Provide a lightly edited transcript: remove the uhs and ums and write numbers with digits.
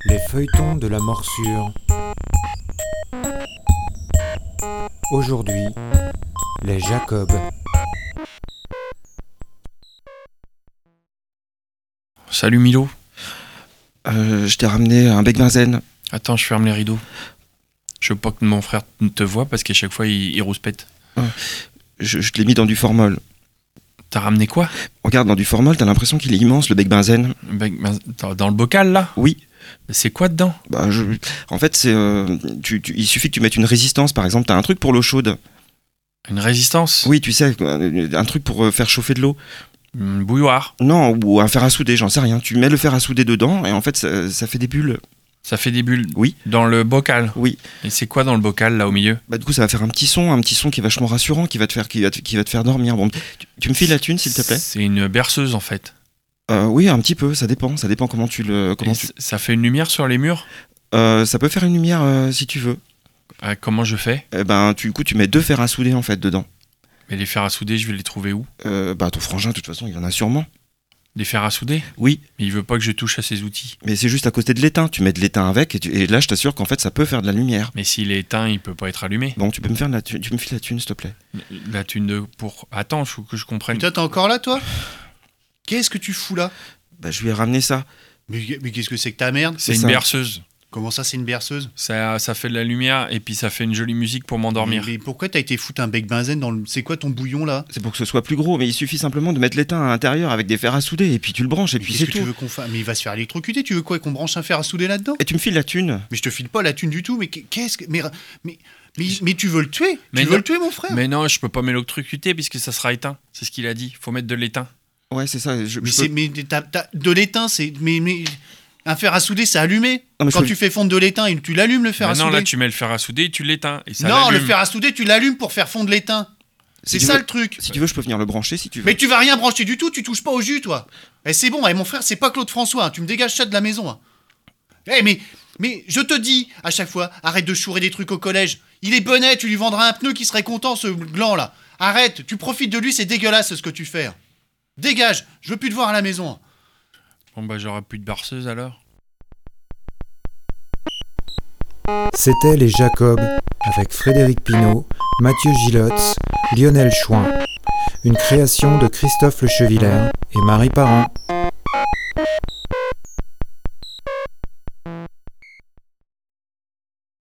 Les feuilletons de la morsure. Aujourd'hui, les Jacobs. Salut Milo. Je t'ai ramené un bec benzène. Attends, je ferme les rideaux. Je veux pas que mon frère te voie parce qu'à chaque fois il rouspète. Je te l'ai mis dans du formol. T'as ramené quoi? Regarde, dans du formol, t'as l'impression qu'il est immense, le bec benzène. Dans le bocal là? Oui. C'est quoi dedans? En fait, c'est il suffit que tu mettes une résistance, par exemple. T'as un truc pour l'eau chaude. Une résistance? Oui, tu sais, un truc pour faire chauffer de l'eau. Une bouilloire? Non, ou un fer à souder, j'en sais rien. Tu mets le fer à souder dedans et en fait, ça fait des bulles. Ça fait des bulles? Oui. Dans le bocal? Oui. Et c'est quoi dans le bocal là au milieu? Du coup, ça va faire un petit son qui est vachement rassurant, qui va te faire dormir. Bon, tu me files la thune, s'il te plaît? C'est une berceuse en fait. Oui, un petit peu, ça dépend comment Ça fait une lumière sur les murs? Ça peut faire une lumière si tu veux. Comment je fais? Du coup, tu mets 2 fers à souder en fait dedans. Mais les fers à souder, je vais les trouver où? Ton frangin, de toute façon, il y en a sûrement. Des fers à souder? Oui. Mais il veut pas que je touche à ses outils. Mais c'est juste à côté de l'étain. Tu mets de l'étain avec et là, je t'assure qu'en fait, ça peut faire de la lumière. Mais s'il est éteint, il peut pas être allumé. Bon, tu me files la thune, s'il te plaît. La thune pour... Attends, il faut que je comprenne. Putain, t'es encore là, toi? Qu'est-ce que tu fous là? Je lui ai ramené ça. Mais qu'est-ce que c'est que ta merde? C'est une berceuse. Comment ça, c'est une berceuse? Ça fait de la lumière et puis ça fait une jolie musique pour m'endormir. Mais pourquoi t'as été foutre un bec benzène dans le... C'est quoi ton bouillon là? C'est pour que ce soit plus gros, mais il suffit simplement de mettre l'étain à l'intérieur avec des fers à souder et puis tu le branches et puis c'est Qu'est-ce que tout. tu veux qu'on fasse? Mais il va se faire électrocuter, tu veux quoi? Qu'on branche un fer à souder là-dedans? Et tu me files la thune. Mais je te file pas la thune du tout, mais qu'est-ce que... Mais tu veux le tuer? Mais tu veux le tuer, mon frère? Mais non, je peux pas m'électrocuter puisque ça sera éteint. C'est ce qu'il a dit. Faut mettre de l'étain. Ouais, c'est ça. De l'étain, c'est... Mais un fer à souder, c'est allumé. Non, Quand tu fais fondre de l'étain, tu l'allumes, le fer à souder. Non, là, tu mets le fer à souder et tu l'éteins. Et ça non, l'allume. le fer à souder, tu l'allumes pour faire fondre l'étain. C'est ça le truc. Si tu veux, je peux venir le brancher si tu veux. Mais tu vas rien brancher du tout, tu touches pas au jus, toi. C'est bon, mon frère, c'est pas Claude François, hein, tu me dégages ça de la maison. Hein. Mais je te dis, à chaque fois, arrête de chourer des trucs au collège. Il est bonnet, tu lui vendras un pneu qui serait content, ce gland là. Arrête, tu profites de lui, c'est dégueulasse ce que tu fais. Dégage, je veux plus te voir à la maison. Bon, j'aurai plus de berceuse alors. C'était les Jacobs avec Frédéric Pinault, Mathieu Gilotz, Lionel Chouin. Une création de Christophe Le Chevillère et Marie Parent.